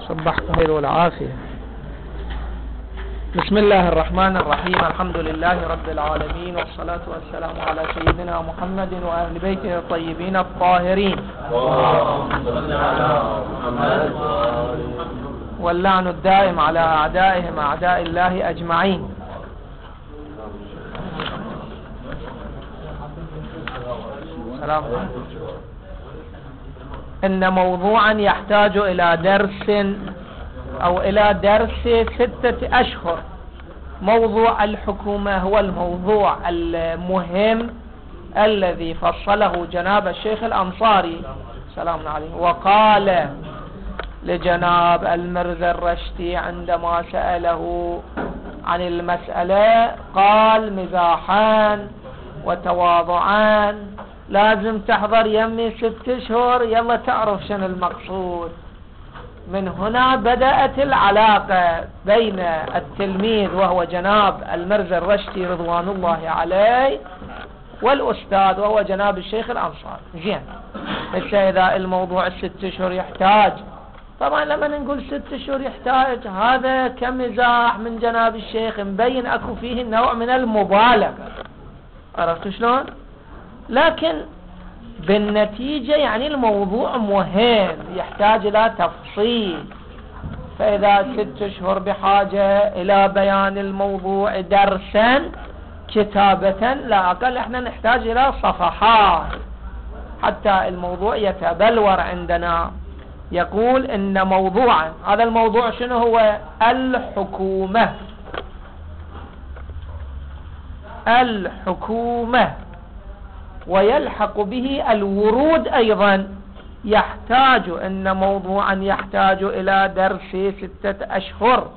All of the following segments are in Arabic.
صبحكم خير والعافية. بسم الله الرحمن الرحيم. الحمد لله رب العالمين، والصلاة والسلام على سيدنا محمد وأهل بيته الطيبين الطاهرين، واللعن الدائم على أعدائهم أعداء الله أجمعين. سلام عليكم. إن موضوعا يحتاج إلى درس أو إلى درس 6 أشهر. موضوع الحكومة هو الموضوع المهم الذي فصله جناب الشيخ الأنصاري سلام عليه، وقال لجناب المرذي الرشدي عندما سأله عن المسألة، قال مزاحان وتواضعان لازم تحضر يمي 6 أشهر يلا تعرف شنو المقصود. من هنا بدأت العلاقة بين التلميذ وهو جناب المرذي الرشدي رضوان الله عليه والأستاذ وهو جناب الشيخ الأنصاري. زين، إذا الموضوع 6 أشهر يحتاج، طبعا لما نقول 6 أشهر يحتاج هذا كمزاح من جناب الشيخ، مبين أكو فيه نوع من المبالغة، عرفت شلون؟ لكن بالنتيجة يعني الموضوع مهم يحتاج إلى تفصيل. فإذا 6 أشهر بحاجة إلى بيان الموضوع درسا كتابة، لا أقل احنا نحتاج إلى صفحات حتى الموضوع يتبلور عندنا. يقول إن موضوعا، هذا الموضوع شنو هو؟ الحكومة. الحكومة ويلحق به الورود أيضا. يحتاج إن موضوعا يحتاج إلى درس 6 أشهر.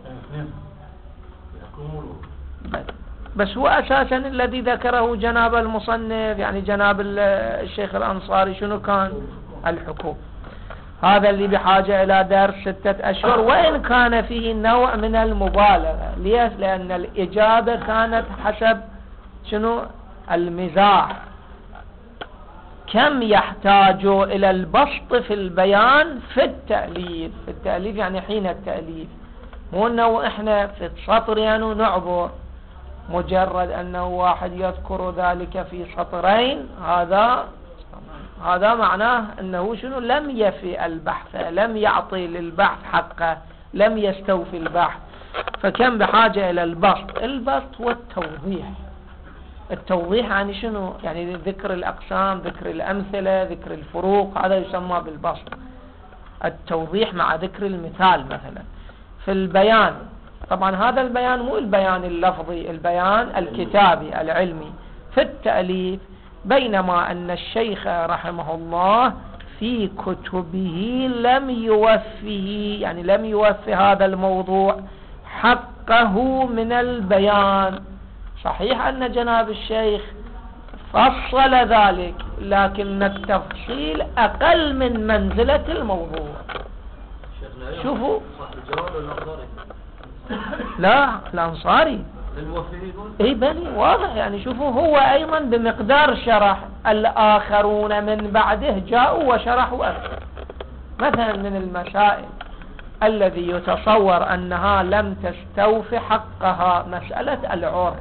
بس هو أساسا الذي ذكره جناب المصنف يعني جناب الشيخ الأنصاري شنو كان؟ الحكومة. هذا اللي بحاجة إلى درس 6 أشهر، وإن كان فيه نوع من المبالغة. ليش؟ لأن الإجابة كانت حسب شنو؟ المزاح. كم يحتاج إلى البسط في البيان في التأليف. في التأليف يعني حين التأليف، مو أنه إحنا في سطر يعني نعبر، مجرد أنه واحد يذكر ذلك في سطرين، هذا معناه أنه شنو؟ لم يفي البحث، لم يعطي للبحث حقه، لم يستوفي البحث. فكم بحاجة إلى البسط والتوضيح. التوضيح يعني شنو؟ يعني ذكر الأقسام، ذكر الأمثلة، ذكر الفروق، هذا يسمى بالبسط. التوضيح مع ذكر المثال مثلا. في البيان طبعا هذا البيان مو البيان اللفظي، البيان الكتابي العلمي. في التأليف، بينما أن الشيخ رحمه الله في كتبه لم يوفيه، يعني لم يوفي هذا الموضوع حقه من البيان. صحيح أن جناب الشيخ فصل ذلك، لكن التفصيل أقل من منزلة الموضوع. شوفوا، لا الأنصاري اي بني واضح، يعني شوفوا هو أيضا بمقدار شرح، الآخرون من بعده جاءوا وشرحوا أكثر. مثلا من المسائل الذي يتصور أنها لم تستوفي حقها مسألة العرف.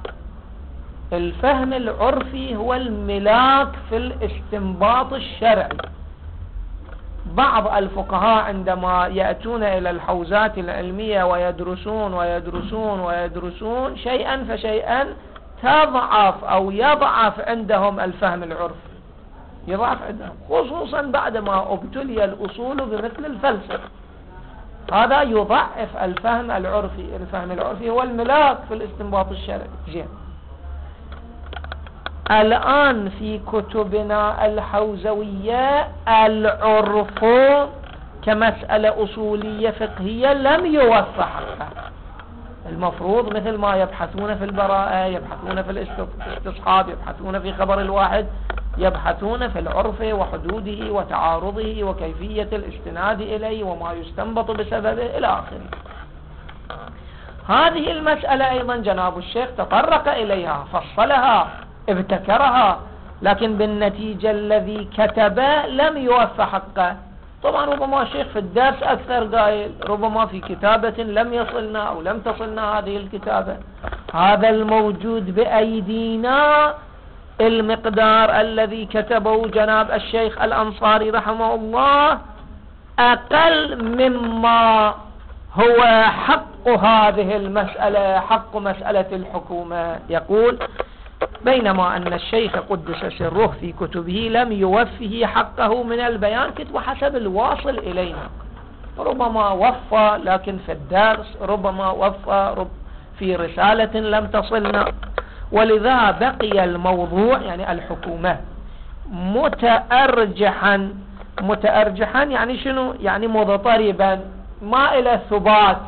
الفهم العرفي هو الملاك في الاستنباط الشرعي. بعض الفقهاء عندما يأتون إلى الحوزات العلمية ويدرسون شيئا فشيئا، تضعف أو يضعف عندهم الفهم العرفي، يضعف عندهم، خصوصا بعدما ابتلي الأصول بمثل الفلسفة. هذا يضعف الفهم العرفي. الفهم العرفي هو الملاك في الاستنباط الشرعي. زين، الآن في كتبنا الحوزوية العرف كمسألة أصولية فقهية لم يوفى حقها. المفروض مثل ما يبحثون في البراءة، يبحثون في الاستصحاب، يبحثون في خبر الواحد، يبحثون في العرف وحدوده وتعارضه وكيفية الاستناد إليه وما يستنبط بسببه إلى آخره. هذه المسألة أيضا جناب الشيخ تطرق إليها، فصلها، ابتكرها، لكن بالنتيجة الذي كتبه لم يوفى حقه. طبعا ربما الشيخ في الدرس أكثر قايل، ربما في كتابة لم يصلنا أو لم تصلنا هذه الكتابة. هذا الموجود بأيدينا المقدار الذي كتبه جناب الشيخ الأنصاري رحمه الله أقل مما هو حق هذه المسألة، حق مسألة الحكومة. يقول: بينما أن الشيخ قدس سره في كتبه لم يوفه حقه من البيان، كتب حسب الواصل إلينا، ربما وفى لكن في الدرس، ربما وفى في رسالة لم تصلنا. ولذا بقي الموضوع يعني الحكومة متأرجحا يعني شنو؟ يعني مضطربا، ما إلى ثبات،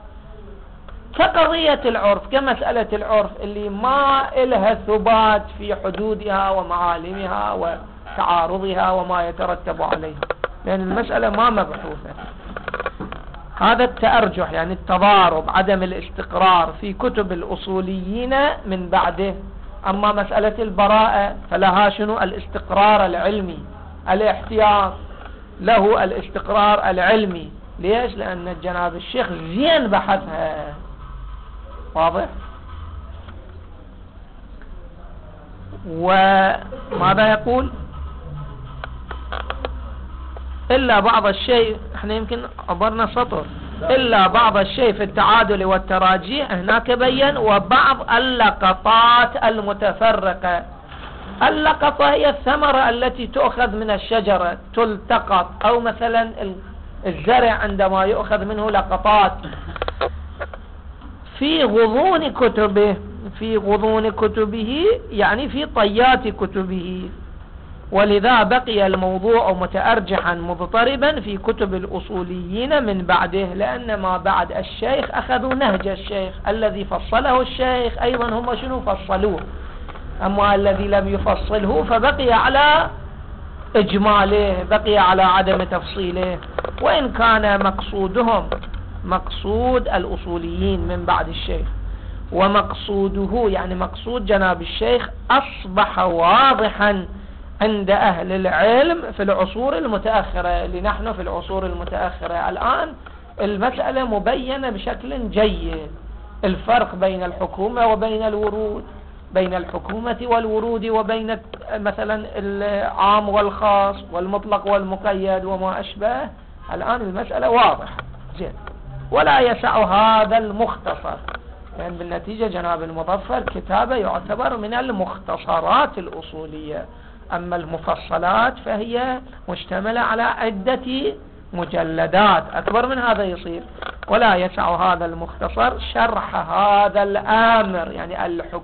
كقضية العرف، كمسألة العرف اللي ما إلها ثبات في حدودها ومعالمها وتعارضها وما يترتب عليها، لأن المسألة ما مبحوثة. هذا التأرجح يعني التضارب، عدم الاستقرار في كتب الأصوليين من بعده. أما مسألة البراءة فلها شنو؟ الاستقرار العلمي، الاحتياط له الاستقرار العلمي. ليش؟ لأن جناب الشيخ زين بحثها. واضح؟ وماذا يقول؟ إلا بعض الشيء، احنا يمكن عبرنا سطر، إلا بعض الشيء في التعادل والتراجيح هناك بين، وبعض اللقطات المتفرقة. اللقطة هي الثمرة التي تؤخذ من الشجرة تلتقط، أو مثلا الزرع عندما يؤخذ منه لقطات في غضون كتبه يعني في طيات كتبه. ولذا بقي الموضوع متأرجحا مضطربا في كتب الأصوليين من بعده، لأن ما بعد الشيخ أخذوا نهج الشيخ الذي فصله الشيخ، أيضا هم شنو فصلوه. أما الذي لم يفصله فبقي على إجماله، بقي على عدم تفصيله. وإن كان مقصودهم مقصود الأصوليين من بعد الشيخ، ومقصوده يعني مقصود جناب الشيخ أصبح واضحا عند أهل العلم في العصور المتأخرة، اللي نحن في العصور المتأخرة الآن المسألة مبينة بشكل جيد. الفرق بين الحكومة وبين الورود، بين الحكومة والورود، وبين مثلا العام والخاص والمطلق والمقيد وما أشبه. الآن المسألة واضحة جدا، ولا يسع هذا المختصر، لأن بالنتيجة جناب المظفر كتابه يعتبر من المختصرات الأصولية. أما المفصلات فهي مشتملة على عدة مجلدات أكبر من هذا يصير، ولا يسع هذا المختصر شرح هذا الأمر، يعني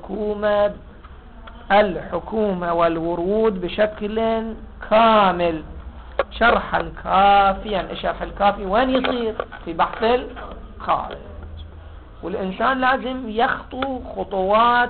الحكومة والورود بشكل كامل، شرحا كافيا. الشرح الكافي وين يصير؟ في بحث الخارج. والإنسان لازم يخطو خطوات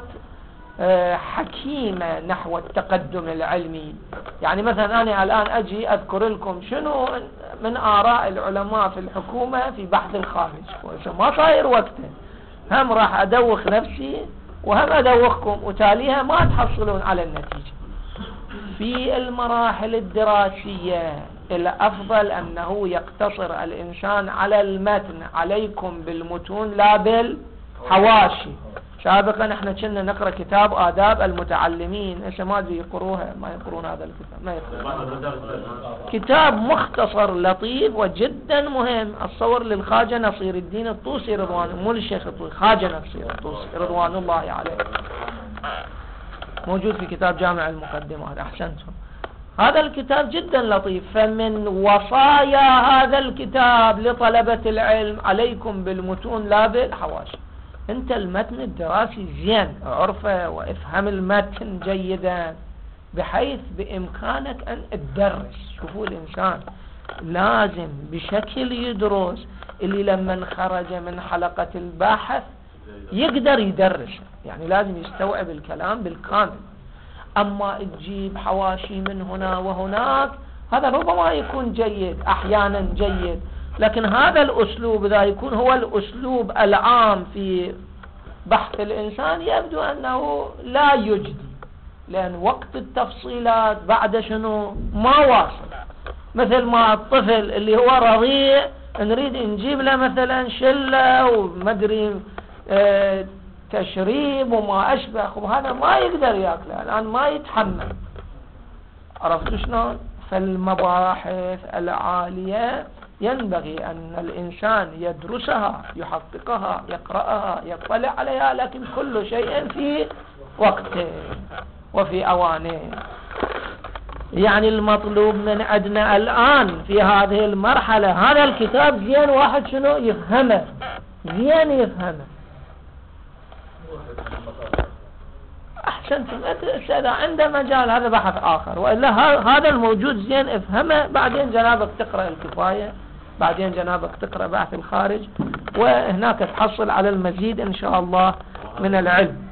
حكيمة نحو التقدم العلمي. يعني مثلا أنا الآن أجي أذكر لكم شنو من آراء العلماء في الحكومة في بحث الخارج، ما صاير وقته، هم راح أدوخ نفسي وهم أدوخكم، وتاليها ما تحصلون على النتيجة. في المراحل الدراسية الأفضل أنه يقتصر الإنسان على المتن، عليكم بالمتون لا بالحواشي. سابقا احنا كنا نقرأ كتاب آداب المتعلمين، ايش ما ادري يقروها، ما يقرون هذا الكتاب، ما يقرون. كتاب مختصر لطيف وجدا مهم، الصور للخواجة نصير الدين الطوسي مو للشيخ الطوسي، خواجة نصير الطوسي رضوان الله عليه، موجود في كتاب جامع المقدمات. احسنتم. هذا الكتاب جدا لطيف. فمن وصايا هذا الكتاب لطلبة العلم عليكم بالمتون لا بالحواشي. انت المتن الدراسي زين عرفه وافهم المتن جيدا بحيث بامكانك ان تدرس. شوفوا الانسان لازم بشكل يدرس، اللي لما خرج من حلقة الباحث يقدر يدرس، يعني لازم يستوعب الكلام بالكامل. اما تجيب حواشي من هنا وهناك هذا ربما يكون جيد احيانا جيد، لكن هذا الأسلوب إذا يكون هو الأسلوب العام في بحث الإنسان يبدو أنه لا يجدي، لأن وقت التفصيلات بعد شنو ما واصل. مثل ما الطفل اللي هو رضيع نريد نجيب له مثلا شلة ومدري تشريب وما أشبه، وهذا ما يقدر يأكله الآن، ما يتحمل. عرفتوا شلون؟ فالمباحث العالية ينبغي أن الإنسان يدرسها، يحققها، يقرأها، يطلع عليها، لكن كل شيء في وقته وفي أوانه. يعني المطلوب من عندنا الآن في هذه المرحلة هذا الكتاب زين واحد شنو يفهمه، زين يفهمه. أحسنتم. إذا عنده مجال هذا بحث آخر، وإلا هذا الموجود زين افهمه، بعدين جنابك تقرأ الكفاية، بعدين جنابك تقرأ بحث الخارج، وهناك تحصل على المزيد إن شاء الله من العلم.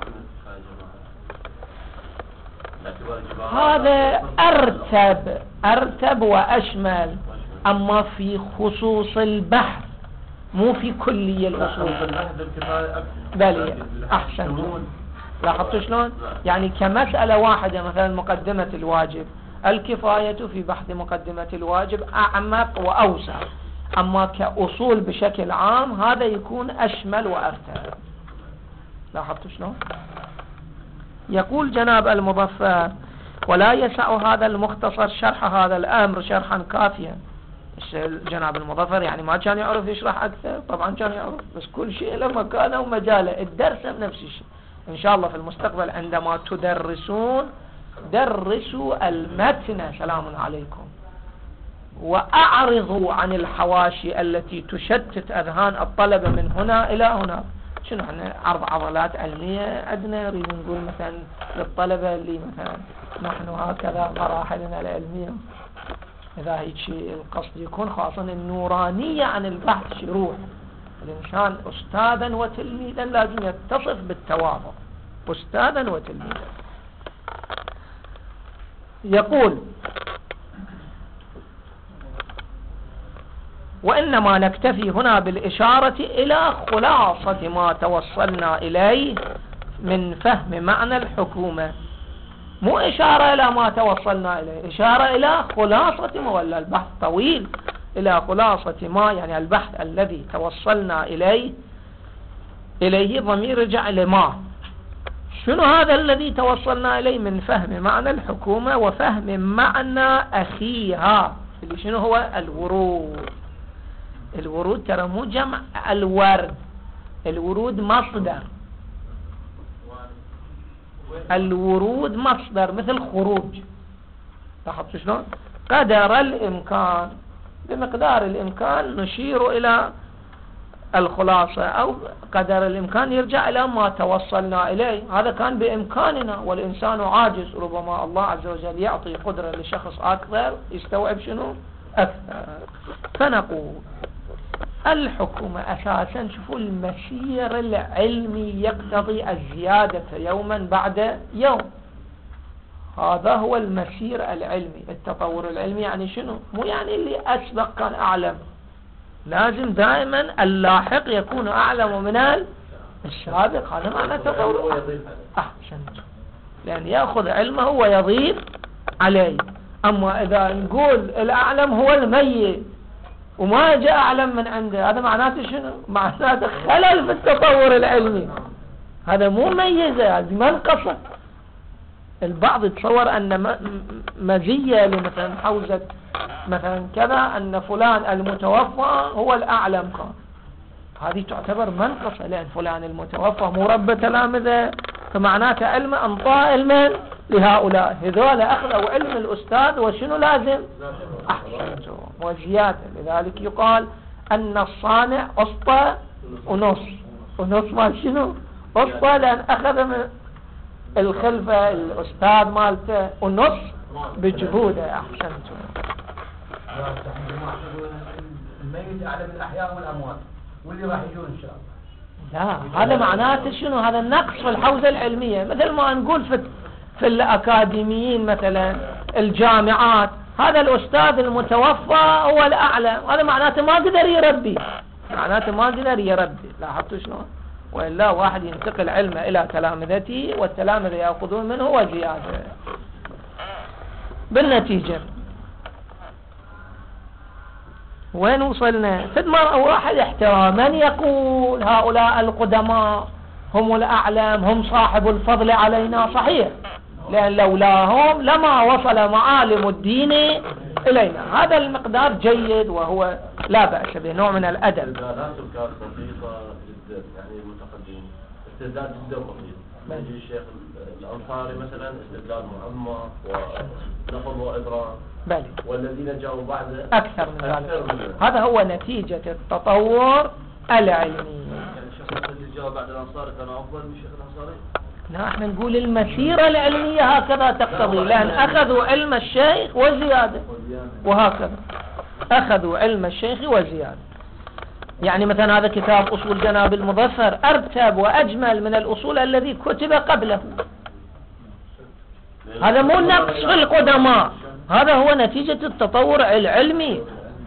هذا أرتب وأشمل، أما في خصوص البحث مو في كلية الأصول. بلي أحسنتم. لاحظتوا شلون؟ يعني كمسألة واحدة مثلا مقدمة الواجب، الكفاية في بحث مقدمة الواجب أعمق وأوسع، أما كأصول بشكل عام هذا يكون أشمل وأرتب. لاحظتوا شلون؟ يقول جناب المظفر: ولا يسع هذا المختصر شرح هذا الأمر شرحا كافيا. جناب المظفر يعني ما كان يعرف يشرح أكثر؟ طبعا كان يعرف، بس كل شيء له مكانه ومجاله. الدرس نفس الشيء. إن شاء الله في المستقبل عندما تدرسون درسوا المتن سلام عليكم، وأعرضوا عن الحواشي التي تشتت أذهان الطلبة من هنا إلى هنا. شنو احنا عرض عضلات علمية عندنا، نريد نقول مثلا للطلبة اللي مثلا نحن هكذا مراحلنا العلمية، إذا هيك شيء القصد يكون خاصة النورانية عن البحث شروح. الإنسان أستاذا وتلميذا لازم يتصف بالتواضع، أستاذا وتلميذا. يقول: وإنما نكتفي هنا بالإشارة إلى خلاصة ما توصلنا إليه من فهم معنى الحكومة، مو إشارة إلى ما توصلنا إليه، إشارة إلى خلاصة ما، ولا البحث طويل، إلى خلاصة ما يعني البحث الذي توصلنا إليه ضمير رجع لما. شنو هذا الذي توصلنا إليه؟ من فهم معنى الحكومة وفهم معنى أخيها اللي شنو هو الورود. الورود ترى مو جمع الورد، الورود مصدر، الورود مصدر مثل خروج. لاحظتوا شلون؟ قدر الإمكان، بمقدار الإمكان نشير إلى الخلاصة، أو قدر الإمكان يرجع إلى ما توصلنا إليه. هذا كان بإمكاننا، والإنسان عاجز، ربما الله عز وجل يعطي قدرة لشخص أكثر يستوعب شنو أكثر. فنقول الحكومة أساسا، شوفوا المسير العلمي يقتضي الزيادة يوما بعد يوم. هذا هو المسير العلمي. التطور العلمي يعني شنو؟ مو يعني اللي أسبق كان أعلم، لازم دائما اللاحق يكون أعلم من السابق. هذا معنى التطور. أحسنت. لأن يأخذ علمه ويضيف عليه. أما إذا نقول الأعلم هو الميت وما جاء أعلم من عنده، هذا معناته شنو؟ معناته خلل في التطور العلمي، هذا مو ميزة، هذه منقصة. البعض يتصور أن مزية لمثلا حوزة مثلا كذا أن فلان المتوفى هو الأعلم كان، هذه تعتبر منقصة، لأن فلان المتوفى مو رب تلامذة، فمعناته علمه أنطاء علما لهؤلاء، هذول أخذوا علم الأستاذ وشنو لازم أحسنتم وزيادة. لذلك يقال أن الصانع أسطى ونص، ونص ما شنو أسطى، لأن أخذ من الخلفة الأستاذ مالته، ونص بجهوده. أحسنتم. الميت أعلم الأحياء والأموات، واللي راح يجون إن شاء الله. لا، هذا معناته شنو؟ هذا النقص في الحوزة العلمية. مثل ما نقول في الأكاديميين مثلا الجامعات، هذا الأستاذ المتوفى هو الأعلى، هذا معناته ما قدر يربي، معناته ما قدر يربي. لاحظتوا شلون؟ وإلا واحد ينتقل علمه إلى تلامذته، والتلامذة يأخذون منه وزيادة. بالنتيجة وين وصلنا؟ فد مرة واحد احتراما يقول هؤلاء القدماء هم الأعلم، هم صاحب الفضل علينا، صحيح، لأن لولاهم لما وصل معالم الدين إلينا. هذا المقدار جيد وهو لا بأس به، نوع من الأدب. استدلالات كانت بسيطة جدا، يعني المتقدمين استدلال جدا بسيط. يجي الشيخ الأنصاري مثلا استدلال معمق ونقض وإضرار، بلى والذين جاءوا بعده أكثر من ذلك. هذا هو نتيجة التطور العلمي. يعني الشيخ اللي جاء بعد الأنصاري كانوا أفضل من الشيخ الأنصاري؟ لا، احنا نقول المسيرة العلمية هكذا تقتضي، لأن أخذوا علم الشيخ وزيادة، وهكذا أخذوا علم الشيخ وزيادة. يعني مثلا هذا كتاب أصول جناب المظفر أرتب وأجمل من الأصول الذي كتب قبله. هذا مو نقص في القدماء، هذا هو نتيجة التطور العلمي.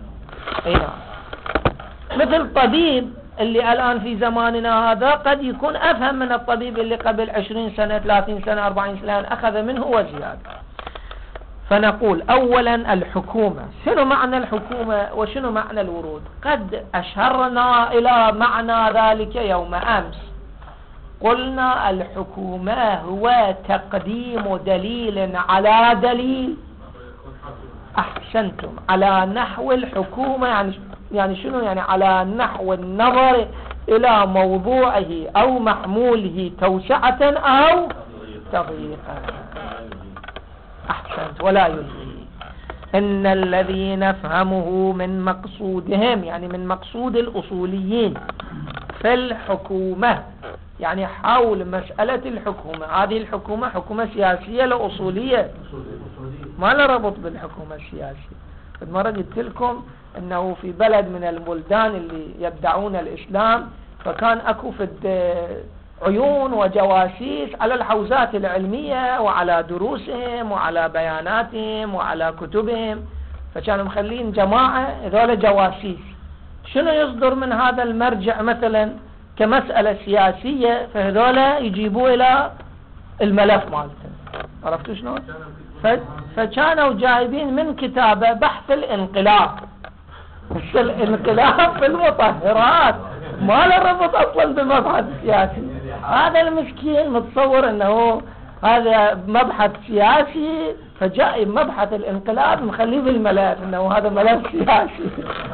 مثل طبيب اللي الآن في زماننا هذا قد يكون أفهم من الطبيب اللي قبل 20 سنة 30 سنة 40 سنة أخذ منه وزيادة. فنقول أولا الحكومة، شنو معنى الحكومة وشنو معنى الورود؟ قد أشرنا إلى معنى ذلك يوم أمس، قلنا الحكومة هو تقديم دليل على دليل. أحسنتم، على نحو الحكومة يعني شنو؟ يعني على نحو النظر إلى موضوعه أو محموله توسعة أو تضييقا. أحسنت، ولا يلغي. إن الذي نفهمه من مقصودهم، يعني من مقصود الأصوليين في الحكومة، يعني حول مسألة الحكومة. هذه الحكومة حكومة سياسية لا أصولية، ما له ربط بالحكومة السياسية. مرة قلت لكم أنه في بلد من البلدان اللي يدعون الإسلام فكان أكو في عيون وجواسيس على الحوزات العلمية وعلى دروسهم وعلى بياناتهم وعلى كتبهم، فكانوا مخلين جماعة هذول جواسيس. شنو يصدر من هذا المرجع مثلا كمسألة سياسية، فهذول يجيبوا إلى الملف مالته. عرفتوا شنو؟ فكانوا جايبين من كتابة بحث الانقلاب، الانقلاب في المطهرات، ما له ربط اصلا بمبحث سياسي. هذا المسكين متصور انه هذا مبحث سياسي، فجاء مبحث الانقلاب مخليه بالملف انه هذا ملف سياسي.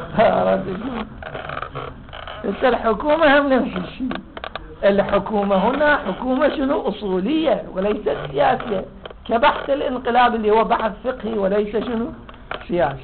بس الحكومة هم نفس الشيء. الحكومة هنا حكومة شنو؟ أصولية وليست سياسية، كبحث الانقلاب اللي هو بحث فقهي وليس شنو؟ سياسي.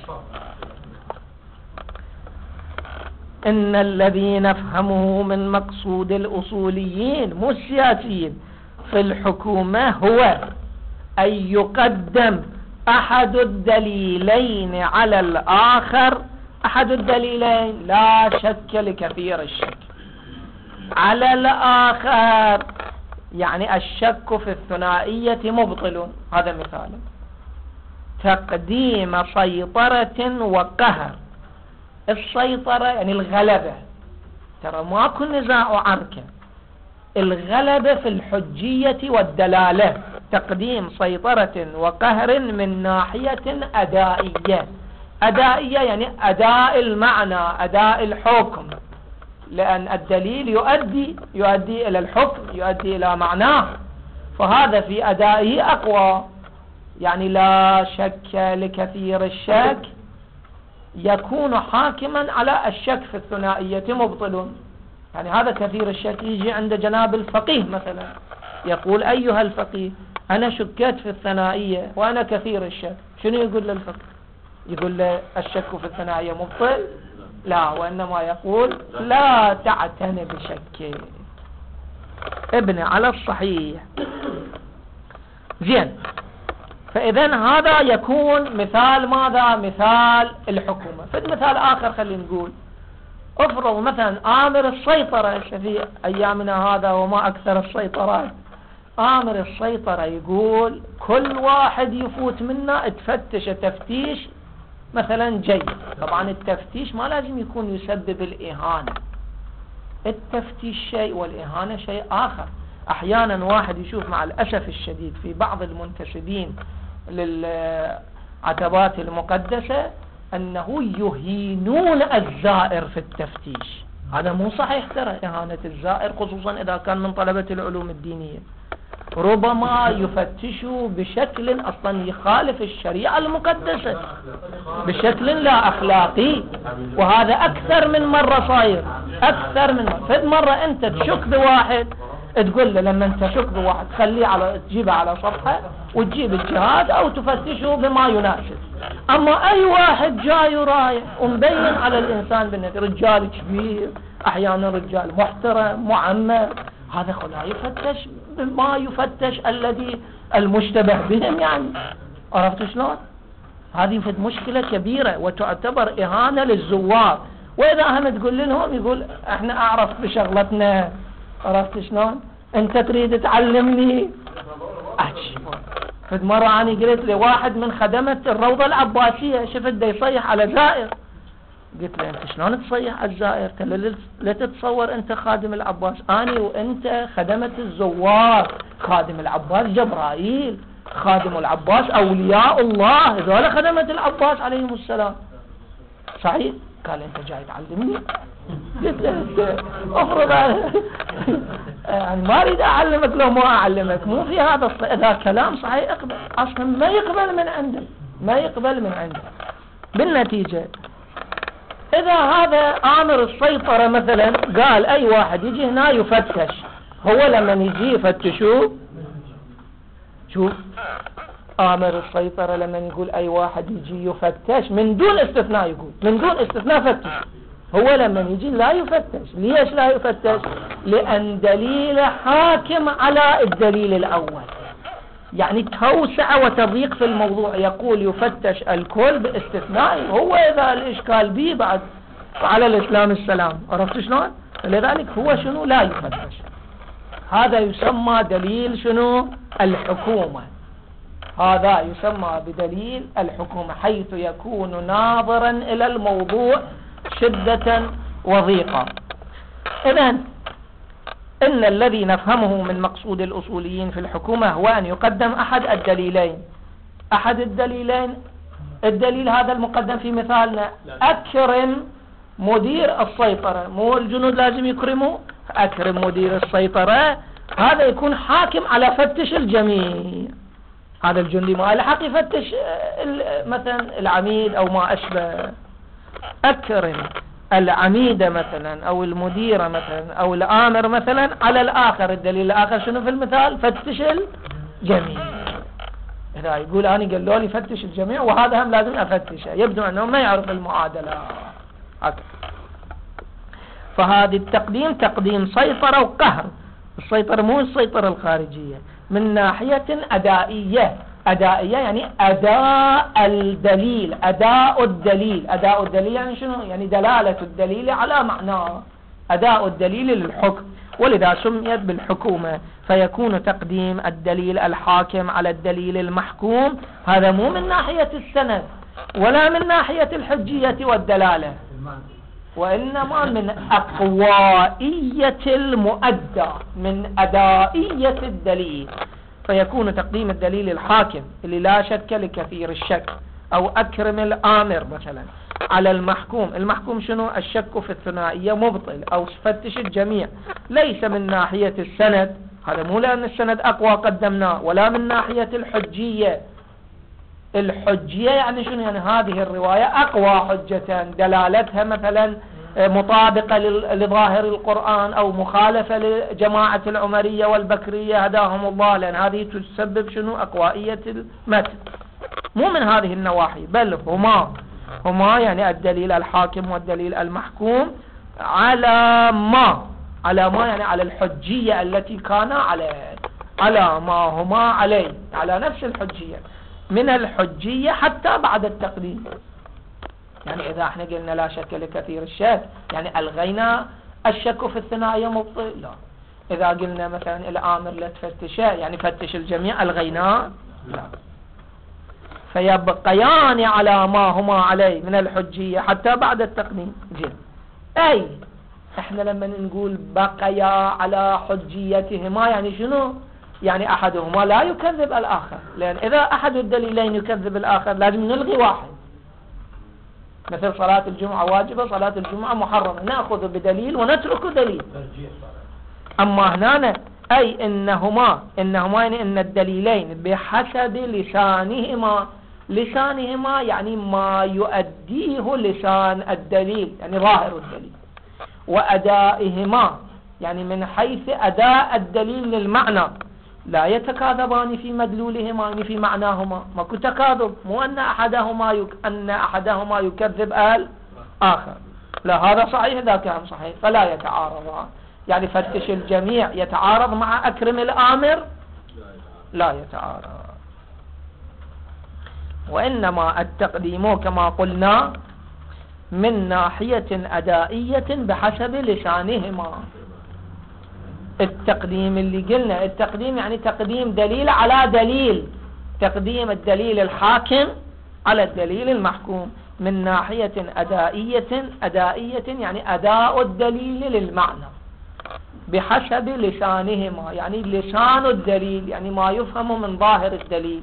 إن الذي نفهمه من مقصود الأصوليين مو السياسيين في الحكومة هو أن يقدم أحد الدليلين على الآخر. أحد الدليلين لا شك لكثير الشك على الآخر، يعني الشك في الثنائية مبطل. هذا مثال. تقديم سيطرة وقهر. السيطرة يعني الغلبة، ترى ماكو نزاع عنك، الغلبة في الحجية والدلالة. تقديم سيطرة وقهر من ناحية أدائية. أدائية يعني أداء المعنى، أداء الحكم، لأن الدليل يؤدي إلى الحكم، يؤدي إلى معناه، فهذا في أدائه أقوى. يعني لا شك لكثير الشك يكون حاكما على الشك في الثنائية مبطل. يعني هذا كثير الشك يجي عند جناب الفقيه مثلا يقول أيها الفقيه أنا شكيت في الثنائية وأنا كثير الشك، شنو يقول للفقيه؟ يقول له الشك في الثنائية مبطل؟ لا، وإنما يقول لا تعتني بشك، ابن على الصحيح. زين، فإذا هذا يكون مثال ماذا؟ مثال الحكومة. في مثال آخر خلينا نقول افرض مثلا آمر السيطرة في أيامنا هذا وما أكثر السيطرات. آمر السيطرة يقول كل واحد يفوت منا تفتش تفتيش مثلا جيد. طبعا التفتيش ما لازم يكون يسبب الإهانة، التفتيش شيء والإهانة شيء آخر. أحيانا واحد يشوف مع الأسف الشديد في بعض المنتسبين للعتبات المقدسة أنه يهينون الزائر في التفتيش. هذا مو صحيح ترى إهانة الزائر، خصوصا إذا كان من طلبة العلوم الدينية. ربما يفتشوا بشكل أصلا يخالف الشريعة المقدسة، بشكل لا أخلاقي، وهذا أكثر من مرة صاير، أكثر من مرة. فد مرة أنت تشك بواحد، تقول له لما أنت تشك بواحد خليه تجيبه على صفحة وتجيب الجهاز أو تفتشه بما يناسب. أما أي واحد جاي ورايح ومبين على الإنسان بالنسبة رجال كبير، أحيانا رجال محترم معمر، هذا خلا يفتش بما يفتش الذي المشتبه بهم، يعني عرفت شلون؟ هذه مشكلة كبيرة وتعتبر إهانة للزوار. وإذا هم تقول لهم يقول احنا أعرف بشغلتنا، عرفت شلون؟ أنت تريد تعلمني فد مرة أنا قلت لواحد من خدمة الروضة العباسية، شفت دا يصيح على زائر، قلت له أنت شلون تصيح على الزائر؟ لا تتصور أنت خادم العباس، أنا وأنت خدمة الزوار، خادم العباس جبرائيل، خادم العباس أولياء الله، هذول خدمة العباس عليهم السلام. صحيح؟ قال أنت جاي تعلمني؟ قلت له أنت أفرض يعني ما أريد أعلمك لو ما أعلمك، مو في هذا إذا كلام صحيح اقبل، أصلا ما يقبل من عندك، ما يقبل من عندك. بالنتيجة إذا هذا آمر السيطرة مثلا قال أي واحد يجي هنا يفتش، هو لما يجي يفتشوه، شوف آمر السيطرة لما يقول أي واحد يجي يفتش من دون استثناء، يقول من دون استثناء فتش. هو لما يجي لا يفتش. ليش لا يفتش؟ لأن دليل حاكم على الدليل الأول، يعني توسع وتضييق في الموضوع، يقول يفتش الكل باستثناء. هو إذا الإشكال به بعد على الإسلام السلام، عرفت شلون؟ لذلك هو شنو لا يفتش. هذا يسمى دليل شنو؟ الحكومة. هذا يسمى بدليل الحكومة، حيث يكون ناظرا إلى الموضوع شدة وضيقا. إذن إن الذي نفهمه من مقصود الأصوليين في الحكومة هو أن يقدم أحد الدليلين. أحد الدليلين، الدليل هذا المقدم في مثالنا أكرم مدير السيطرة، مو الجنود لازم يكرموا، أكرم مدير السيطرة، هذا يكون حاكم على فتش الجميع. هذا الجندي ما له حق يفتش مثلا العميد أو ما أشبه. أكرم العميدة مثلا أو المديرة مثلا أو الآمر مثلا على الآخر. الدليل الآخر شنو في المثال؟ فتش الجميع. إذا يقول أنا قالوا لي فتش الجميع وهذا هم لازم أفتشه، يبدو أنه ما يعرف المعادلة. فهذا التقديم تقديم سيطرة وقهر. السيطرة مو السيطرة الخارجية، من ناحية أدائية. أدائية يعني أداء الدليل، أداء الدليل. أداء الدليل يعني شنو؟ يعني دلالة الدليل على معناه، أداء الدليل للحكم، ولذا سميت بالحكومة. فيكون تقديم الدليل الحاكم على الدليل المحكوم، هذا مو من ناحية السند ولا من ناحية الحجية والدلالة، وإنما من أقوائية المؤدى، من أدائية الدليل. فيكون تقديم الدليل الحاكم اللي لا شك لكثير الشك، أو أكرم الآمر مثلا على المحكوم. المحكوم شنو؟ الشك في الثنائية مبطل، أو فتش الجميع، ليس من ناحية السند، هذا مو لأن السند أقوى قدمناه، ولا من ناحية الحجية. الحجية يعني شنو؟ يعني هذه الرواية أقوى حجة، دلالتها مثلا مطابقة لظاهر القرآن أو مخالفة لجماعة العمرية والبكرية هداهم الله، لأن هذه تسبب شنو؟ أقوائية المتن. مو من هذه النواحي، بل هما يعني الدليل الحاكم والدليل المحكوم على ما يعني على الحجية التي كان على ما هما عليه، على نفس الحجية، من الحجية حتى بعد التقديم. يعني إذا احنا قلنا لا شك لكثير الشك، يعني ألغينا الشك في الثنائية مبطل؟ لا. إذا قلنا مثلا الآمر لا تفتشه، يعني فتش الجميع، ألغيناه؟ لا. فيبقيان على ما هما عليه من الحجية حتى بعد التقديم. جيد. أي احنا لما نقول بقيا على حجيتهما يعني شنو؟ يعني أحدهما لا يكذب الآخر، لأن إذا أحد الدليلين يكذب الآخر لازم نلغي واحد. مثل صلاة الجمعة واجبة، صلاة الجمعة محرمة، نأخذ بدليل ونترك دليل. ترجيح صلاة. أما هنا أي إنهما يعني إن الدليلين بحسب لسانهما يعني ما يؤديه لسان الدليل، يعني ظاهر الدليل، وأدائهما يعني من حيث أداء الدليل للمعنى لا يتكاذبان في مدلولهما، يعني في معناهما ماكو تكاذب، مو أن أحدهما يكذب الآخر، لا هذا صحيح ذاك هم صحيح، فلا يتعارضان. يعني فتش الجميع يتعارض مع أكرم الآمر؟ لا يتعارض. وإنما التقديم كما قلنا من ناحية أدائية بحسب لسانهما. التقديم اللي قلنا التقديم يعني تقديم دليل على دليل، تقديم الدليل الحاكم على الدليل المحكوم من ناحية أدائية يعني أداء الدليل للمعنى بحسب لسانهما، يعني لسان الدليل يعني ما يفهم من ظاهر الدليل.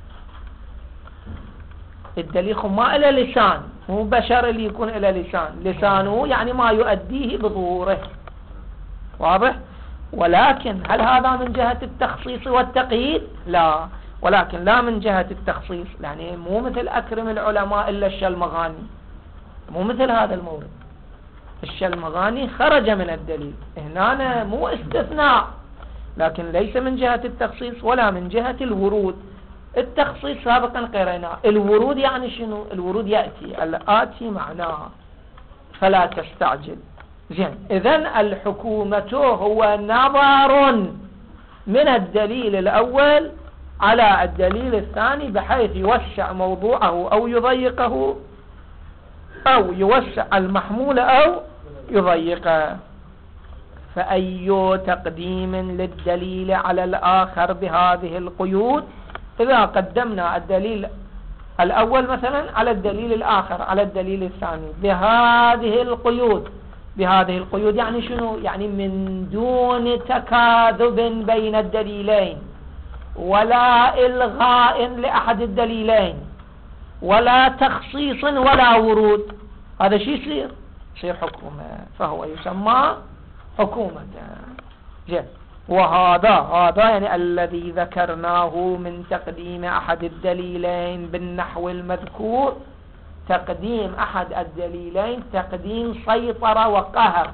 الدليل ما إلى لسان، مو بشر اللي يكون إلى لسان، لسانه يعني ما يؤديه بظهوره، واضح؟ ولكن هل هذا من جهة التخصيص والتقييد؟ لا، ولكن لا من جهة التخصيص، يعني مو مثل أكرم العلماء إلا الشلمغاني، مو مثل هذا المورد. الشلمغاني خرج من الدليل، هنا مو استثناء، لكن ليس من جهة التخصيص ولا من جهة الورود. التخصيص سابقا قرأناه، الورود يعني شنو؟ الورود يأتي، الآتي معناه فلا تستعجل. زين، إذن الحكومة هو نظر من الدليل الأول على الدليل الثاني بحيث يوسع موضوعه أو يضيقه، أو يوسع المحمول أو يضيقه. فأي تقديم للدليل على الآخر بهذه القيود، إذا قدمنا الدليل الأول مثلا على الدليل الآخر على الدليل الثاني بهذه القيود يعني شنو؟ يعني من دون تكاذب بين الدليلين، ولا إلغاء لأحد الدليلين، ولا تخصيص ولا ورود، هذا شيء يصير حكومة، فهو يسمى حكومة. جيد. وهذا يعني الذي ذكرناه من تقديم أحد الدليلين بالنحو المذكور، تقديم أحد الدليلين تقديم سيطرة وقهر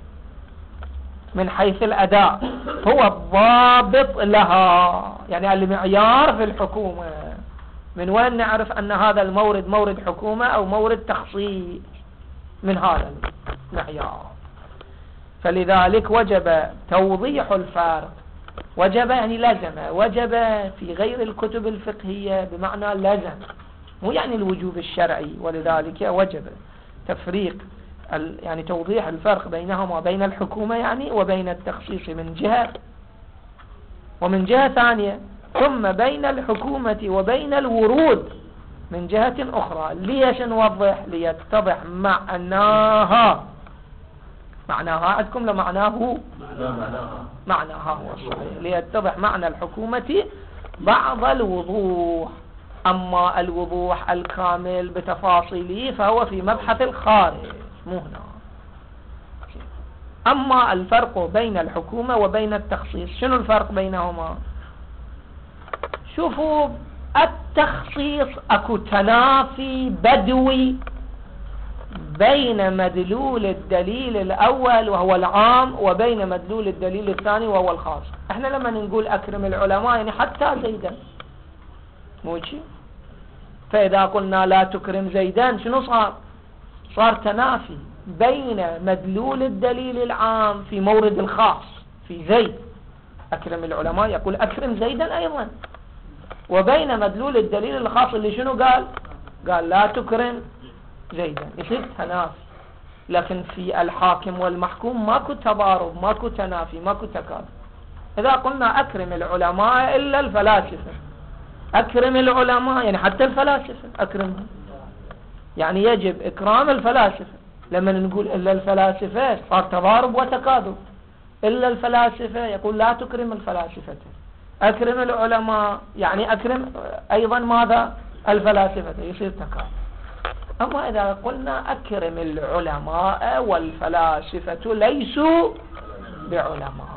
من حيث الأداء، هو الضابط لها، يعني المعيار في الحكومة. من وين نعرف أن هذا المورد مورد حكومة أو مورد تخصيص؟ من هذا المعيار. فلذلك وجب توضيح الفرق، وجب يعني لزم، وجب في غير الكتب الفقهية بمعنى لزم، مو يعني الوجوب الشرعي، ولذلك وجب تفريق يعني توضيح الفرق بينهما بين الحكومة يعني وبين التخصيص من جهة، ومن جهة ثانية ثم بين الحكومة وبين الورود من جهة أخرى. ليش نوضح؟ ليتضح معناها عندكم لمعناه معناها هو الصحيح، ليتضح معنى الحكومة بعض الوضوح. أما الوضوح الكامل بتفاصيله فهو في مبحث الخارج، مو هنا. أما الفرق بين الحكومة وبين التخصيص، شنو الفرق بينهما؟ شوفوا، التخصيص اكو تنافي بدوي بين مدلول الدليل الأول وهو العام وبين مدلول الدليل الثاني وهو الخاص. احنا لما نقول أكرم العلماء يعني حتى زيدا، موجي. فإذا قلنا لا تكرم زيدا شنو صار تنافي بين مدلول الدليل العام في مورد الخاص في زيد، أكرم العلماء يقول أكرم زيدا أيضا، وبين مدلول الدليل الخاص اللي شنو قال لا تكرم زيدا، يصير تنافي. لكن في الحاكم والمحكوم ماكو تضارب، ماكو تنافي، ماكو تكاذب. إذا قلنا أكرم العلماء إلا الفلاسفة، أكرم العلماء يعني حتى الفلاسفة أكرمهم، يعني يجب إكرام الفلاسفة. لما نقول إلا الفلاسفة صار تضارب وتكاذب، إلا الفلاسفة يقول لا تكرم الفلاسفة، أكرم العلماء يعني أكرم أيضا ماذا؟ الفلاسفة، يصير تكاذب. أما إذا قلنا أكرم العلماء والفلاسفة ليسوا بعلماء،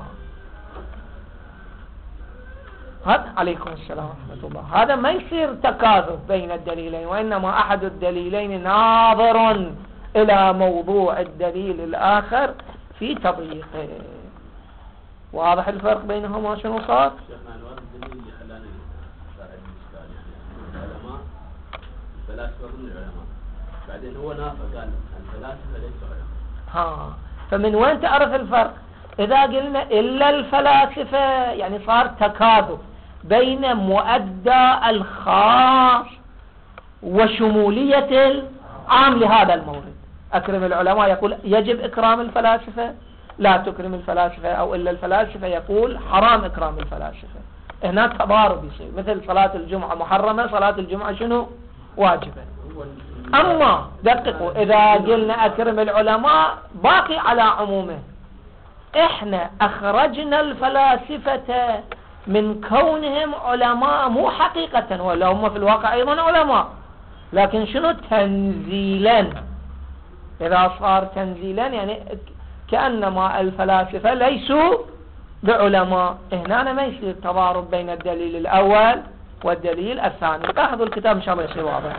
هذا عليكم السلام ورحمة الله، هذا ما يصير تكاذب بين الدليلين، وإنما أحد الدليلين ناظر إلى موضوع الدليل الآخر في تضييقه. واضح الفرق بينهما شنو صار؟ شيخنا الوقت الدليل اللي خلاني صار عندي إشكال، يعني العلماء الفلاسفة من العلماء، بعدين هو نافى قال الفلاسفة ليسوا علماء. فمن وين تعرف الفرق؟ إذا قلنا إلا الفلاسفة يعني صار تكاذب بين مؤدى الخاص وشمولية العام لهذا المورد. أكرم العلماء يقول يجب إكرام الفلاسفة، لا تكرم الفلاسفة، أو إلا الفلاسفة يقول حرام إكرام الفلاسفة. هنا تضارب يصير، مثل صلاة الجمعة محرمة، صلاة الجمعة شنو؟ واجبة. أما دققوا، إذا قلنا أكرم العلماء باقي على عمومه، إحنا أخرجنا الفلاسفة من كونهم علماء مو حقيقة، ولا هم في الواقع أيضا علماء، لكن شنو؟ تنزيلا. إذا صار تنزيلا يعني كأنما الفلاسفة ليسوا بعلماء، هنا ما يصير تضارب بين الدليل الأول والدليل الثاني. لاحظوا الكتاب إن شاء الله يصير واضح.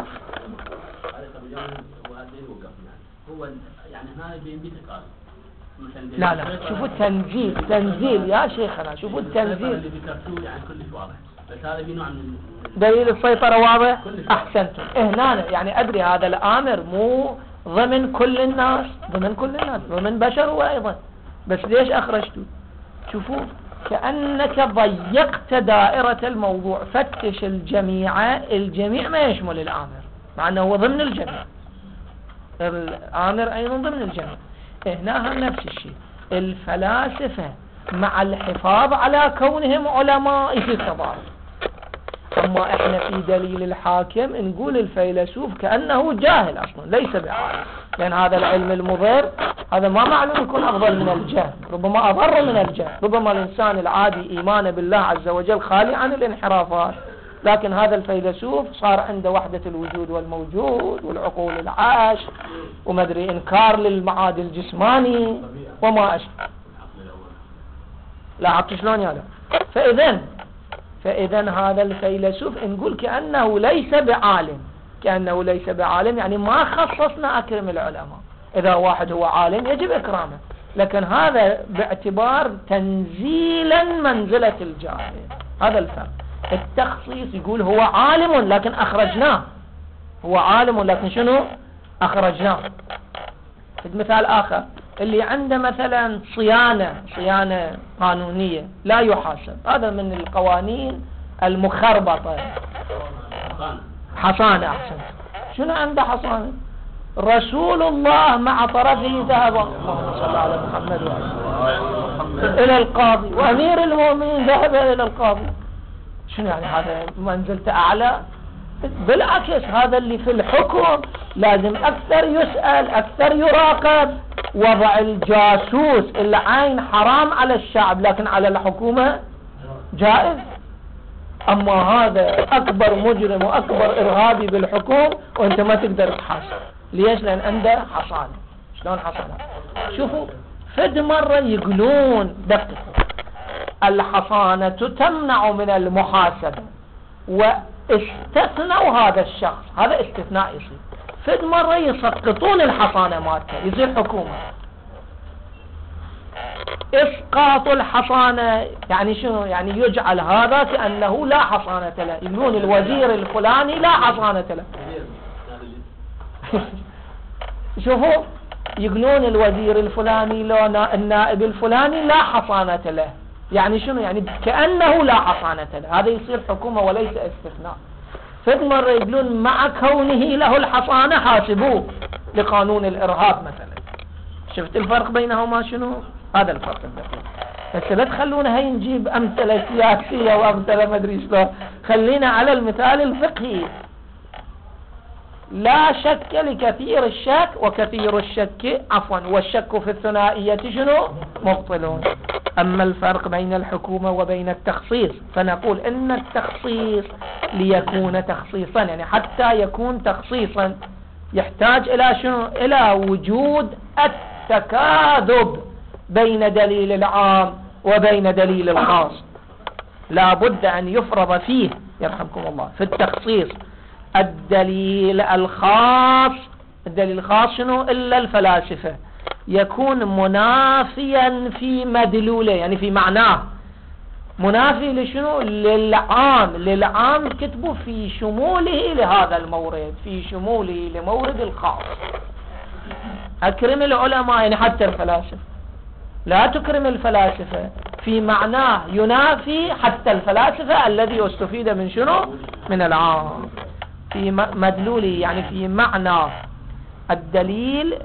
هو يعني هنا بينبي تكاذب. لا شوفوا التنزيل، تنزيل يا شيخنا، شوفوا التنزيل اللي ذكرتوه يعني كلش واضح، بس هذا بنوع من دليل السيطرة واضح. أحسنتم. هنا يعني أدري هذا الآمر مو ضمن كل الناس، ضمن كل الناس، ضمن بشر وأيضا، بس ليش أخرجتوا؟ شوفوا كأنك ضيقت دائرة الموضوع، فتش الجميع ما يشمل الآمر، مع أنه هو ضمن الجميع، الآمر أيضا ضمن الجميع. هنا هم نفس الشيء، الفلاسفة مع الحفاظ على كونهم علماء يصير تضارب. أما إحنا في دليل الحاكم نقول الفيلسوف كأنه جاهل أصلا ليس بعالم، لأن هذا العلم المضر هذا ما معلوم يكون أفضل من الجهل، ربما أضر من الجهل، ربما الإنسان العادي إيمانه بالله عز وجل خالي عن الانحرافات، لكن هذا الفيلسوف صار عنده وحدة الوجود والموجود والعقول العاش ومدري إنكار للمعاد الجسماني وما أشبه. لا عبت شلون يا لا. فإذن هذا الفيلسوف نقول كأنه ليس بعالم، كأنه ليس بعالم يعني ما خصصنا أكرم العلماء، إذا واحد هو عالم يجب إكرامه، لكن هذا باعتبار تنزيلا منزلة الجاهل، هذا الفرق. التخصيص يقول هو عالم لكن أخرجناه، هو عالم لكن شنو؟ أخرجناه. مثال آخر، اللي عنده مثلا صيانة قانونية لا يحاسب، هذا من القوانين المخربطة. حصانة أحسن، شنو عنده حصانة؟ رسول الله مع طرفه ذهب، اللهم صل على محمد وعلى إلى القاضي، وأمير المؤمنين ذهب إلى القاضي. شنو يعني هذا منزلته أعلى؟ بالعكس، هذا اللي في الحكم لازم أكثر يسأل، أكثر يراقب. وضع الجاسوس العين حرام على الشعب، لكن على الحكومة جائز. أما هذا أكبر مجرم وأكبر إرهابي بالحكم وأنت ما تقدر تحاسب. ليش؟ لأن عنده حصانة. شلون حصانة؟ شوفوا فد مرة يقولون دققوا، الحصانة تمنع من المحاسبة، واستثنوا هذا الشخص، هذا استثناء يصير. فد مرة يسقطون الحصانة مالته يصير حكومة. اسقاط الحصانة يعني شنو؟ يعني يجعل هذا كأنه لا حصانة له، يقولون الوزير الفلاني لا حصانة له. شوفوا يقولون الوزير الفلاني لا، النائب الفلاني لا حصانة له، يعني شنو؟ يعني كأنه لا حصانة له، هذا يصير حكومة وليس استثناء. فد مرة يقولون مع كونه له الحصانة حاسبوه لقانون الإرهاب مثلا. شفت الفرق بينهما شنو؟ هذا الفرق الدقيق. هسه لا تخلونا هاي نجيب أمثلة سياسية وأمثلة ما أدري شلون، خلينا على المثال الفقهي. لا شك لكثير الشك، وكثير الشك والشك في الثنائية شنو؟ مبطلون. أما الفرق بين الحكومة وبين التخصيص فنقول إن التخصيص ليكون تخصيصا، يعني حتى يكون تخصيصا يحتاج إلى شنو؟ إلى وجود التكاذب بين دليل العام وبين دليل الخاص. لا بد أن يفرض فيه يرحمكم الله في التخصيص الدليل الخاص. الدليل الخاص شنو؟ إلا الفلاسفة يكون منافيا في مدلوله، يعني في معناه، منافي لشنو؟ للعام. للعام كتبوا في شموله لهذا المورد، في شموله لمورد الخاص. أكرم العلماء يعني حتى الفلاسفة، لا تكرم الفلاسفة في معناه ينافي حتى الفلاسفة الذي يستفيد من شنو؟ من العام. في مدلوله يعني في معنى الدليل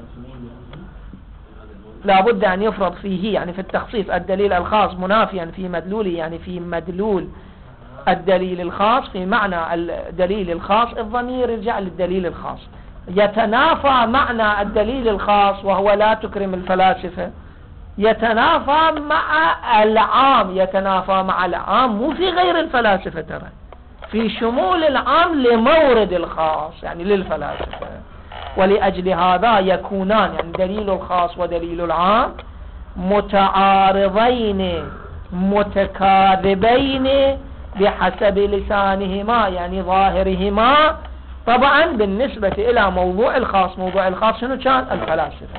لا بد أن يفرض فيه، يعني في التخصيص الدليل الخاص منافيا في مدلوله، يعني في مدلول الدليل الخاص في معنى الدليل الخاص. الضمير يرجع للدليل الخاص. يتنافى معنى الدليل الخاص وهو لا تكرم الفلاسفة، يتنافى مع العام، يتنافى مع العام مو في غير الفلاسفة، ترى في شمول العام لمورد الخاص يعني للفلاسفة. ولأجل هذا يكونان يعني دليل الخاص ودليل العام متعارضين متكاذبين بحسب لسانهما يعني ظاهرهما. طبعا بالنسبة إلى موضوع الخاص، موضوع الخاص شنو كان؟ الفلاسفة.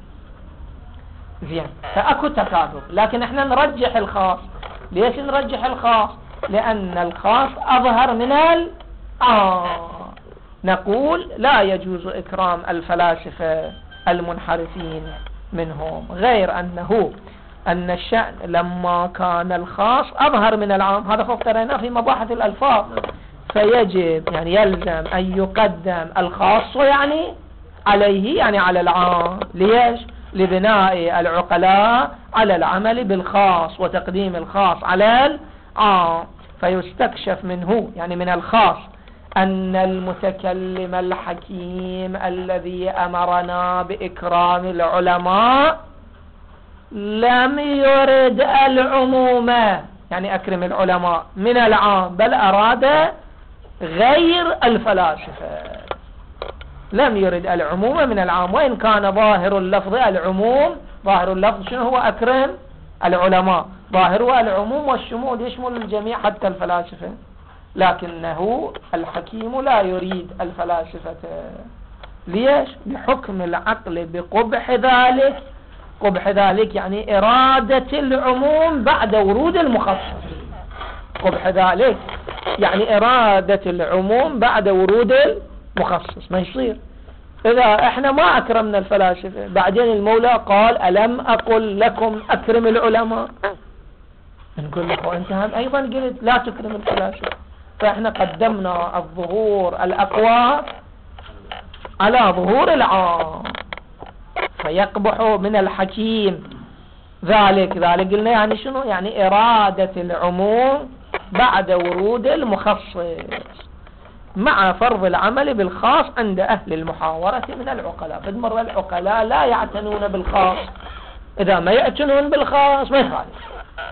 زين، فأكو تكاذب، لكن احنا نرجح الخاص. ليش نرجح الخاص؟ لأن الخاص أظهر من العام. نقول لا يجوز إكرام الفلاسفة المنحرفين منهم، غير أن الشأن لما كان الخاص أظهر من العام، هذا فوق تريناه في مباحث الألفاظ، فيجب يعني يلزم أن يقدم الخاص يعني عليه يعني على العام. ليش؟ لبناء العقلاء على العمل بالخاص وتقديم الخاص على العام. فيستكشف منه يعني من الخاص أن المتكلم الحكيم الذي أمرنا بإكرام العلماء لم يرد العموم يعني أكرم العلماء من العام، بل أراد غير الفلاسفة. لم يرد العموم من العام، وإن كان ظاهر اللفظ العموم. ظاهر اللفظ شنو هو؟ أكرم العلماء، ظاهره العموم والشمول يشمل الجميع حتى الفلاسفة، لكنه الحكيم لا يريد الفلاسفة. ليش؟ بحكم العقل بقبح ذلك. قبح ذلك يعني إرادة العموم بعد ورود المخصص. قبح ذلك يعني إرادة العموم بعد ورود المخصص. ما يصير إذا احنا ما أكرمنا الفلاسفة بعدين المولى قال ألم أقل لكم أكرم العلماء، نقول لك وانت هم أيضا قلت لا تكرم الفلاسفة. فاحنا قدمنا الظهور الأقوى على ظهور العام، فيقبح من الحكيم ذلك قلنا يعني شنو؟ يعني إرادة العموم بعد ورود المخصص مع فرض العمل بالخاص عند أهل المحاورة من العقلاء. قد مر العقلاء لا يعتنون بالخاص، إذا ما يعتنون بالخاص ما يخالف،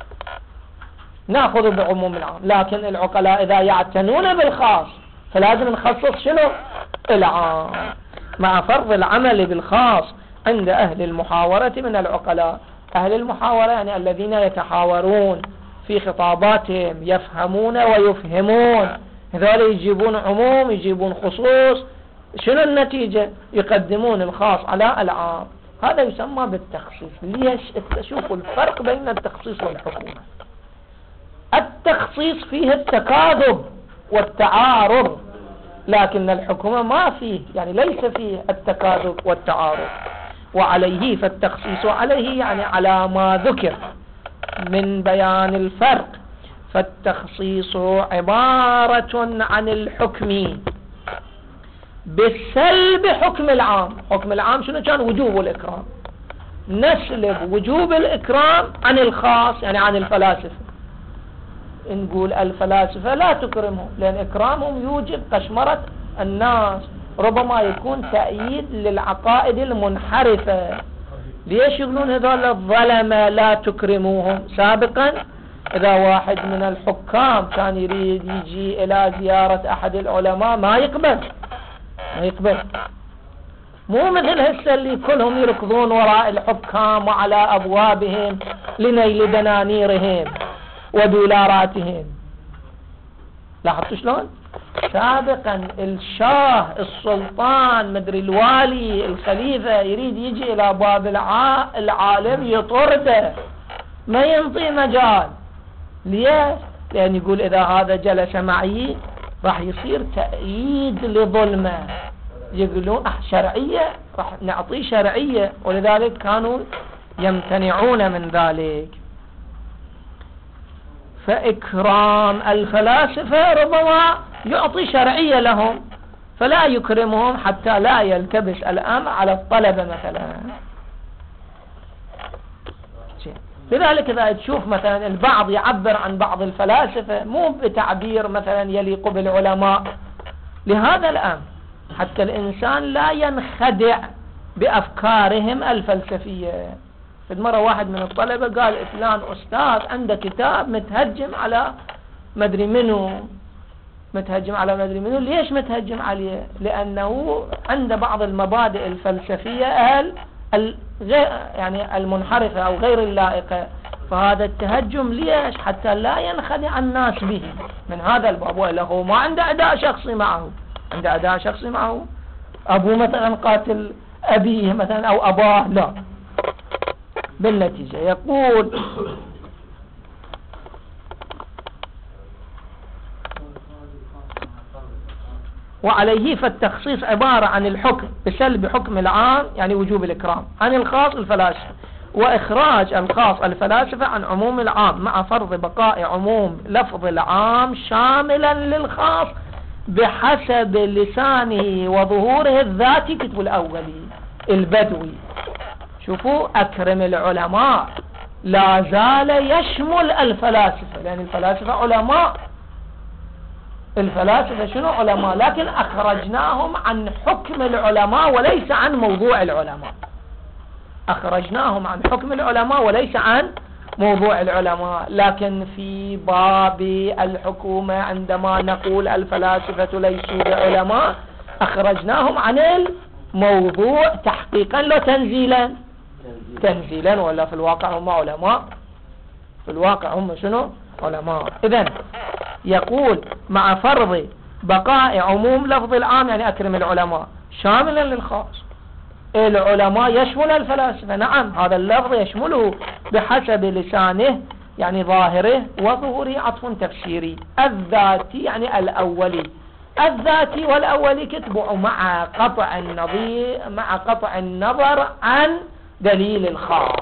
نأخذ بعموم العام. لكن العقلاء إذا يعتنون بالخاص فلازم نخصص شنو؟ العام مع فرض العمل بالخاص عند أهل المحاورة من العقلاء. أهل المحاورة يعني الذين يتحاورون في خطاباتهم، يفهمون ويفهمون، هذول يجيبون عموم يجيبون خصوص. شنو النتيجة؟ يقدمون الخاص على العام. هذا يسمى بالتخصيص. ليش؟ شوفوا الفرق بين التخصيص والحكومة. التخصيص فيه التكاذب والتعارض، لكن الحكومة ما فيه، يعني ليس فيه التكاذب والتعارض. وعليه فالتخصيص عليه يعني على ما ذكر من بيان الفرق. فالتخصيص عبارة عن الحكم بالسلب حكم العام. حكم العام شنو كان؟ وجوب الإكرام. نسلب وجوب الإكرام عن الخاص يعني عن الفلاسفة. نقول الفلاسفة لا تكرمهم لأن إكرامهم يوجب قشمرة الناس، ربما يكون تأييد للعقائد المنحرفة. ليش يقولون هذول الظلمة لا تكرموهم؟ سابقا إذا واحد من الحكام كان يريد يجي إلى زيارة أحد العلماء ما يقبل مو مثل هسه اللي كلهم يركضون وراء الحكام وعلى أبوابهم لنيل دنانيرهم ودولاراتهم. لاحظتوا شلون؟ سابقا الشاه السلطان مدري الوالي الخليفة يريد يجي إلى باب العالم يطرده، ما ينطي مجال. ليش؟ لأن يقول إذا هذا جلس معي راح يصير تأييد لظلمه، يقولون شرعية، راح نعطيه شرعية، ولذلك كانوا يمتنعون من ذلك. فإكرام الفلاسفة ربما يعطي شرعية لهم، فلا يكرمهم حتى لا يلتبس الأمر على الطلبة مثلا. لذلك إذا تشوف مثلا البعض يعبر عن بعض الفلاسفة مو بتعبير مثلا يليق بالعلماء لهذا الأمر، حتى الإنسان لا ينخدع بأفكارهم الفلسفية. في مرة واحد من الطلبة قال فلان أستاذ عنده كتاب متهجم على مدري منه، متهجم على مدري منه. ليش متهجم عليه؟ لأنه عنده بعض المبادئ الفلسفية يعني المنحرفة أو غير اللائقة، فهذا التهجم ليش؟ حتى لا ينخدع الناس به من هذا الباب. وإلا هو ما عنده أداء شخصي معه، عنده أداء شخصي معه، أبوه مثلا قاتل أبيه مثلا أو أباه، لا. بالنتيجة يقول وعليه فالتخصيص عبارة عن الحكم بسلب حكم العام يعني وجوب الإكرام عن الخاص الفلاسفة، وإخراج الخاص الفلاسفة عن عموم العام، مع فرض بقاء عموم لفظ العام شاملا للخاص بحسب لسانه وظهوره الذاتي. كتب الأولي البدوي، شوفوا أكرم العلماء لا زال يشمل الفلاسفة، لأن الفلاسفة علماء، الفلاسفة شنو؟ علماء، لكن أخرجناهم عن حكم العلماء وليس عن موضوع العلماء. أخرجناهم عن حكم العلماء وليس عن موضوع العلماء. لكن في باب الحكومة عندما نقول الفلاسفة ليسوا بعلماء أخرجناهم عن الموضوع تحقيقا لا تنزيلا. تنزيلا، ولا في الواقع هم علماء، في الواقع هم شنو؟ علماء. إذن يقول مع فرض بقاء عموم لفظ العام يعني أكرم العلماء شاملا للخاص. العلماء يشمل الفلاسفة، نعم هذا اللفظ يشمله بحسب لسانه يعني ظاهره وظهوره عطف تفسيري. الذاتي يعني الأولي، الذاتي والأولي كتبوا مع قطع النظر عن دليل الخاص.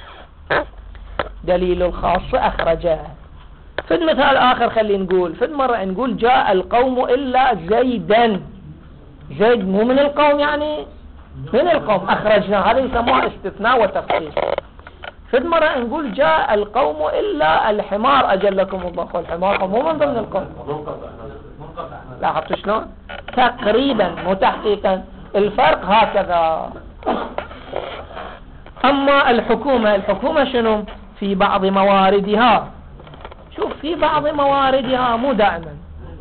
دليل الخاص أخرجه. في المثال آخر خلينا نقول، في المرة نقول جاء القوم إلا زيدا، زيد مو من القوم يعني من القوم، أخرجنا، هذا يسموه استثناء وتخصيص. في المرة نقول جاء القوم إلا الحمار أجلكم الله، والحمار مو من ضمن القوم. لاحظتوا شلون؟ تقريبا متحقيقا الفرق هكذا. أما الحكومة شنو؟ في بعض مواردها، شوف في بعض مواردها مو دائما.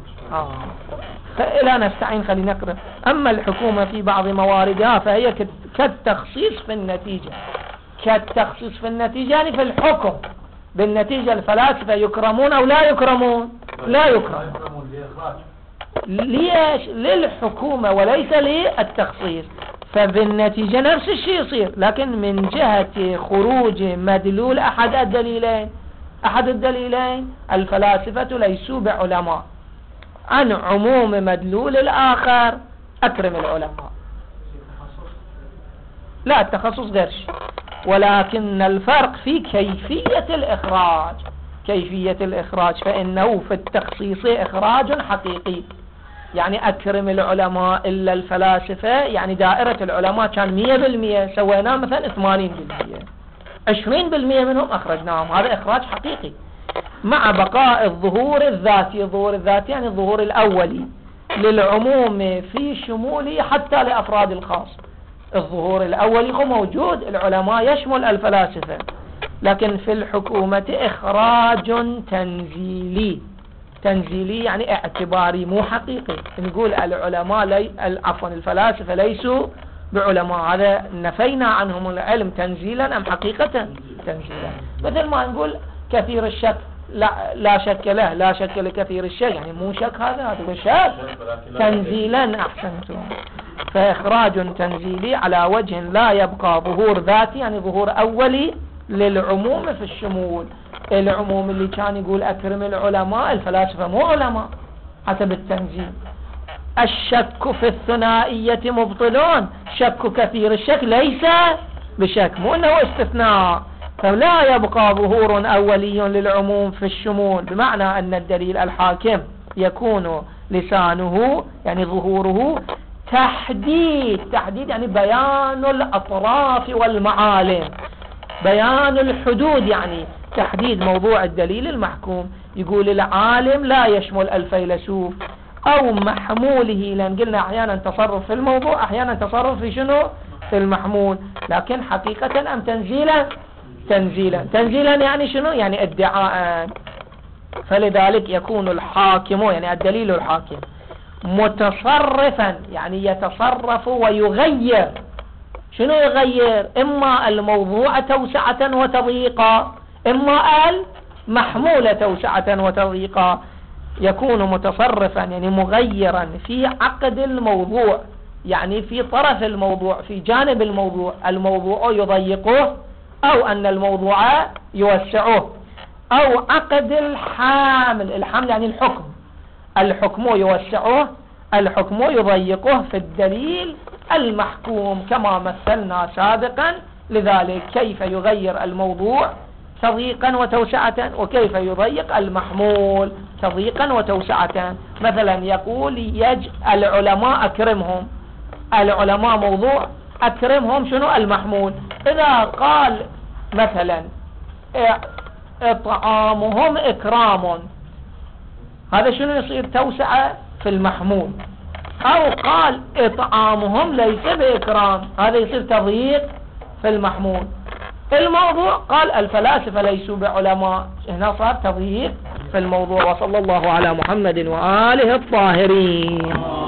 لا نستعين، خلينا نقرأ. أما الحكومة في بعض مواردها فهي كالتخصيص في النتيجة، كالتخصيص في النتيجة يعني في الحكم بالنتيجة. الفلاسفة يكرمون أو لا يكرمون؟ لا يكرمون. ليش؟ للحكومة وليس للتخصيص. فبالنتيجة نفس الشيء يصير، لكن من جهة خروج مدلول أحد الدليلين الفلاسفة ليسوا بعلماء، عن عموم مدلول الآخر أكرم العلماء. لا، التخصص غير شيء، ولكن الفرق في كيفية الإخراج. كيفية الإخراج فإنه في التخصيص إخراج حقيقي، يعني أكرم العلماء إلا الفلاسفة، يعني دائرة العلماء كان 100%، سويناه مثلا 80%، 20% منهم أخرجناهم، هذا إخراج حقيقي مع بقاء الظهور الذاتي. الظهور الذاتي يعني الظهور الأولي للعموم في شموله حتى لأفراد الخاص. الظهور الأولي هو موجود، العلماء يشمل الفلاسفة، لكن في الحكومة إخراج تنزيلي. تنزيلي يعني اعتباري مو حقيقي. نقول العلماء عفوا الفلاسفة ليسوا بعلماء، هذا نفينا عنهم العلم تنزيلا أم حقيقة؟ تنزيلا. مثل ما نقول كثير الشك لا شك له، لا شك لكثير الشك، يعني مو شك، هذا شك تنزيلا. أحسنتم. فإخراج تنزيلي على وجه لا يبقى ظهور ذاتي، يعني ظهور أولي للعموم في الشمول. العموم اللي كان يقول أكرم العلماء، الفلاسفة مو علماء حسب التنزيل. الشك في الثنائية مبطلون، شك كثير الشك ليس بشك، مو أنه استثناء. فلا يبقى ظهور أولي للعموم في الشمول، بمعنى أن الدليل الحاكم يكون لسانه يعني ظهوره تحديد يعني بيان الأطراف والمعالم، بيان الحدود، يعني تحديد موضوع الدليل المحكوم. يقول العالم لا يشمل الفيلسوف أو محموله، لأن قلنا أحيانا تصرف في الموضوع، أحيانا تصرف في شنو؟ في المحمول. لكن حقيقة أم تنزيلا؟ تنزيلا يعني شنو؟ يعني ادعاء. فلذلك يكون الحاكم يعني الدليل الحاكم متصرفا، يعني يتصرف ويغير. شنو يغير؟ إما الموضوع توسعة وتضييقا، إما المحمول توسعة وتضييقا. يكون متصرفا يعني مغيرا في عقد الموضوع، يعني في طرف الموضوع، في جانب الموضوع. الموضوع يضيقه أو أن الموضوع يوسعه. أو عقد الحامل يعني الحكم يوسعه، الحكم يضيقه في الدليل المحكوم كما مثلنا سابقا. لذلك كيف يغير الموضوع تضييقا وتوسعة، وكيف يضيق المحمول تضييقا وتوسعة. مثلا يقول العلماء أكرمهم، العلماء موضوع، أكرمهم شنو؟ المحمول. إذا قال مثلا إطعامهم إكرام، هذا شنو يصير؟ توسعة في المحمول. أو قال إطعامهم ليس بإكرام، هذا يصير تضييق في المحمول. الموضوع قال الفلاسفة ليسوا بعلماء، هنا صار تضييق في الموضوع. وصلى الله على محمد وآله الطاهرين.